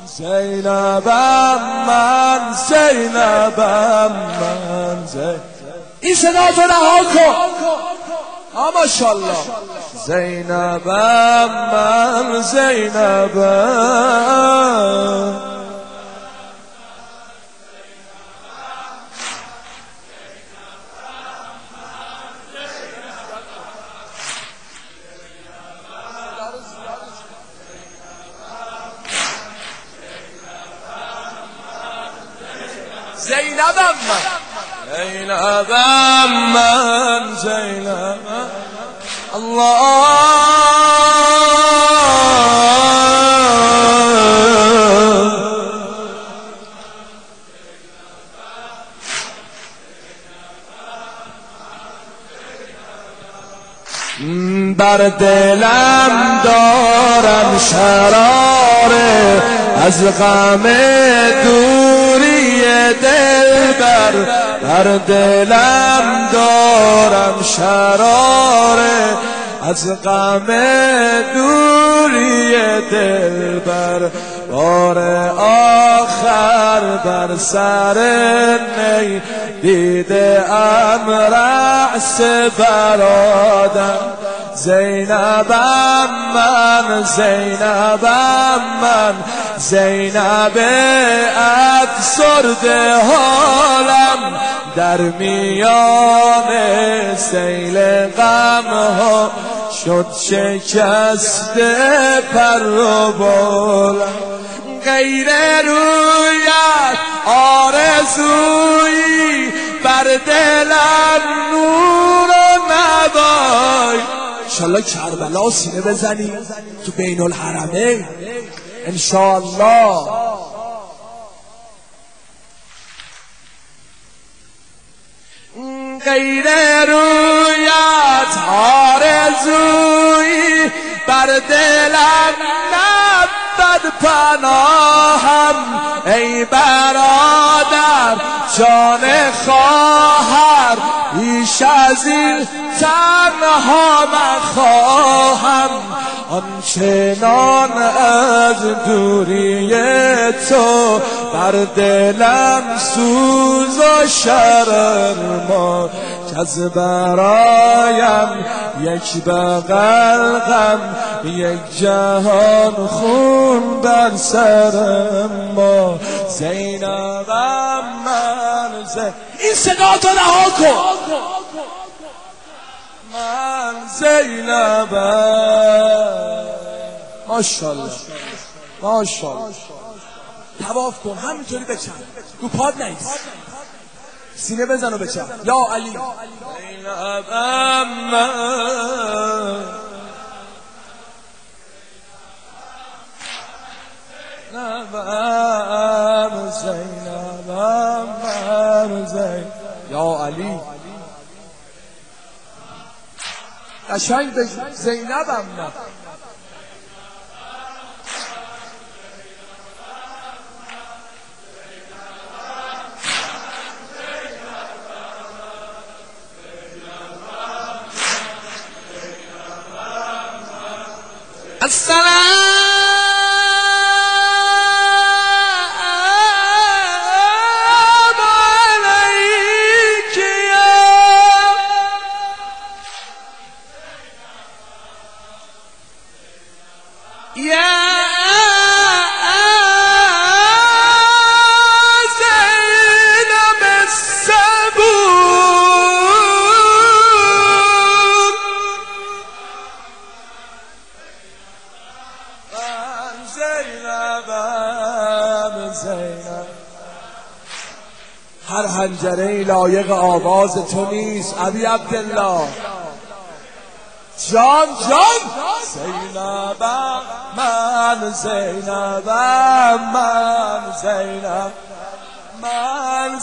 زینبم من، زینبم من، این صدا تو رها کن. ماشاءالله. زینبم من، زینبم زینبم من، زینبم من، زینبم الله. بر دلم دارم شراره از غم دوری دلبر، بر دلم دارم شراره از غم دوری دلبر. بار آخر بر سر نی دیده ام رأس برادر. زینبم من، زینبم من، زینب افسرده حالم در میان سیل غم ها شد شکسته پر و بالم. غیر رویت آرزویی بر دلم نور و نوای. انشالله کربلا سینه بزنی تو بین الحرمین انشالله. غیر رویت آرزویی بر دلم نبود پناهم. ای برادر جان خواهر بیش از این تنها من خواهم. آنچنان از دوری تو بر دلم سوز و شرم که از برایم یک بغل غم یک جهان خون بر سرم. ما زینبم من، این صدا تو رها کن. من زینبم. ماشاءالله ماشاءالله. طواف کن همینطوری بچن رو پاد نیست، سینه بزن و بچن. یا علی. زینبم من، زینبم زینبم من، زینبم. یا علی قشنگ بگو زینبم من. السلام عليك يا زينب الصبور. زینبم زینب. هر حنجره لایق آواز تو نیست ابی عبدالله. جان جان. زینبم من، زینبم من، زینب من،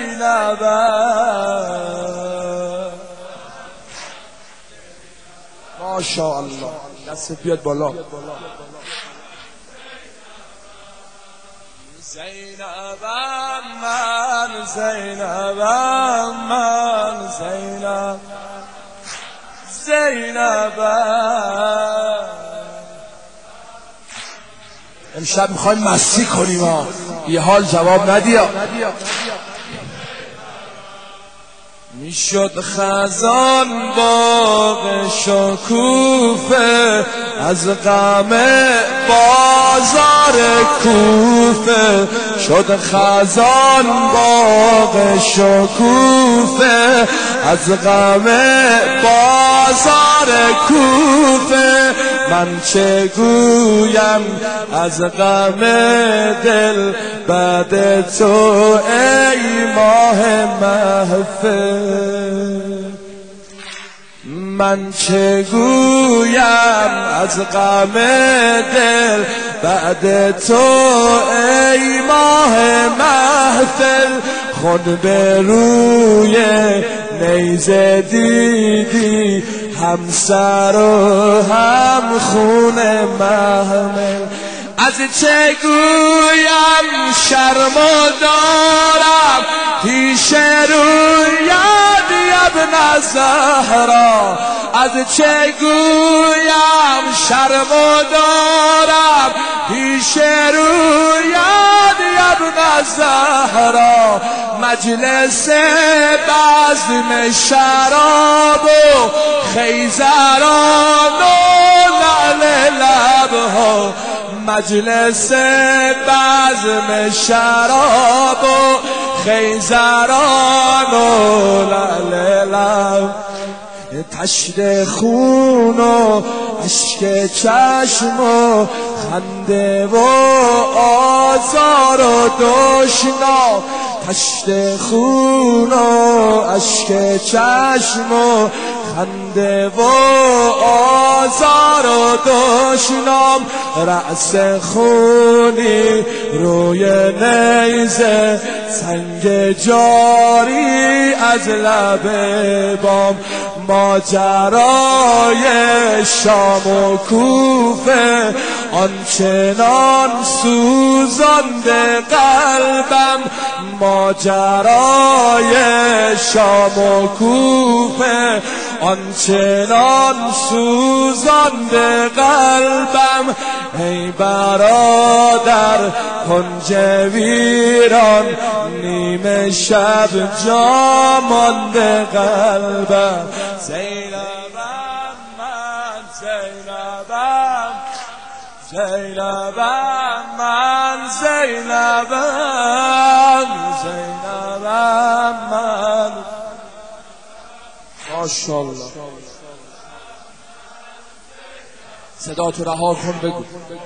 زینبم. ماشاءالله. دستت بیاد بالا. زینبم من، زینبم من، زینب زینبم. امشب میخوایم مستی کنیم ها، یه حال جواب ندیا. میشد خزان باغ شکوفه، از غم بازار کوفه. شد خزان باغ شکوفه، از غم بازار کوفه. من چه گویم از غم دل بعد تو ای ماه محفل. من چه گویم از غم دل بعد تو ای ماه محفل. خود به روی نیزه دیدی، هم سر و هم خون محمل. از چه گویم شرم دارم پیش رویت ابن زهرا. از چه گویم شرم دارم پیش رویت ابن زهرا. مجلس بزم شراب و خیزران و لعل لبها. مجلس بزم شراب و خیزران و لعل لب. تشت خون و عشق چشم و خنده و آزار و دشنام. تشت خون و عشق چشم و خنده و آزار و دشنام. رأس خونی روی نیزه، سنگ جاری از لب بام. ماجرای شام و کوفه آنچنان سوزانده قلبم. ماجرای شام و کوفه آنچنان سوزانده قلبم. ای برادر کنج ویران، نیمه شب جا مانده قلبم. زینبم من، زینبم، زینبم من، زینبم، زینبم من. ماشاءالله. صدا تو رها کن بگو.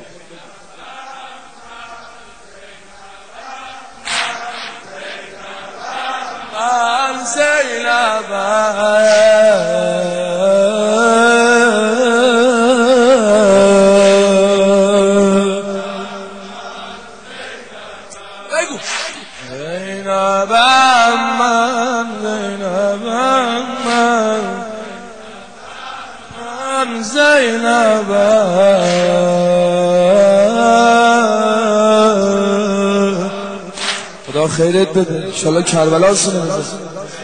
من زینبم. بگو. زینبم من، زینبم من، من زینبم. خدا خیرت بده، انشالله کربلا سونه بزن.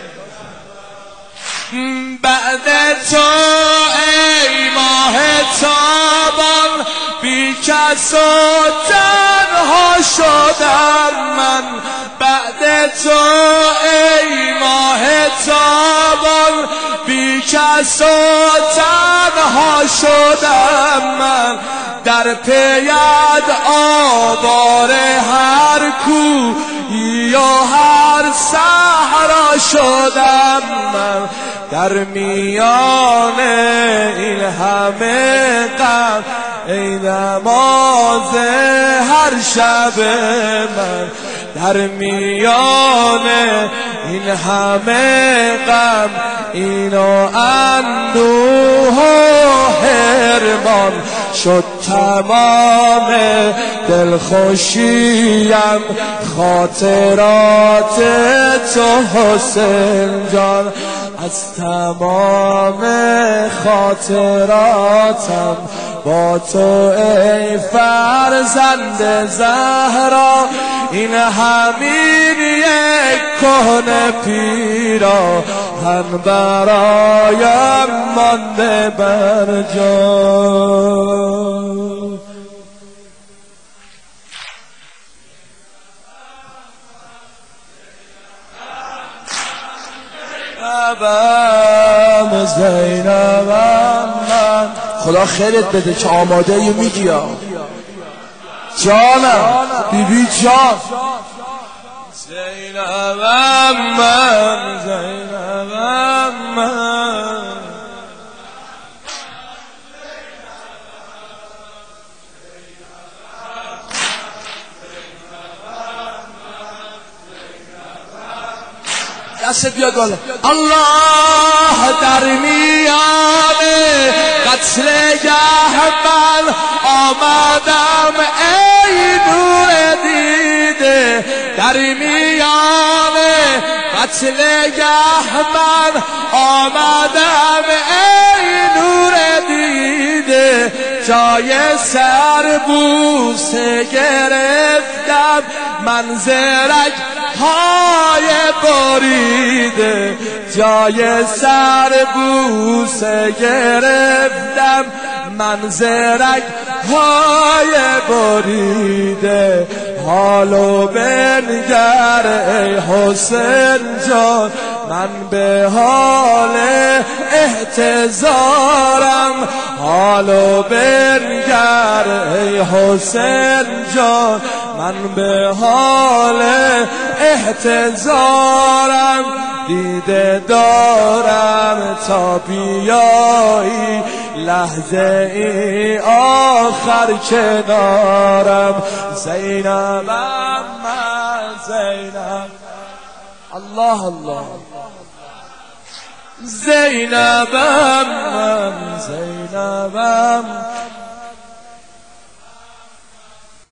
بعد تو ای ماه تابان، بی کس و تنها شدم من. بعد تو ای ماه تابان، بی کس و تنها شدم من. در پیت آوار هر کوی و هر صحرا شدم من. در میان این همه غم ای نماز هر شب من. در میان این همه غم اینو اندوه و حرمان شد تمام دلخوشیم. خاطرات تو حسین جان، از تمام خاطراتم با تو ای فرزند زهرا. این همین یک کهنه پیرا هم برایم مانده بر جا. زینبم زینبم من. خدا خیرت بده که آماده یه میگی جانم بیبی جان. زینبم من زینبم من. دست بیاد بالا. الله در میان قتل من آمدم ای نور دیده. در میان قتل من آمدم ای نور دیده. جای سر بوسه گرفتم من زرک های بریده. جای سر بوسه گرفتم من زرک های بریده. حالو بنگر ای حسین جان من به حال احتضارم. حالو بنگر ای حسین جان من به حال احتضارم. دیده دارم تا بیایی لحظه ای آخر کنارم. زینبم من زینب. الله الله. زینبم من زینبم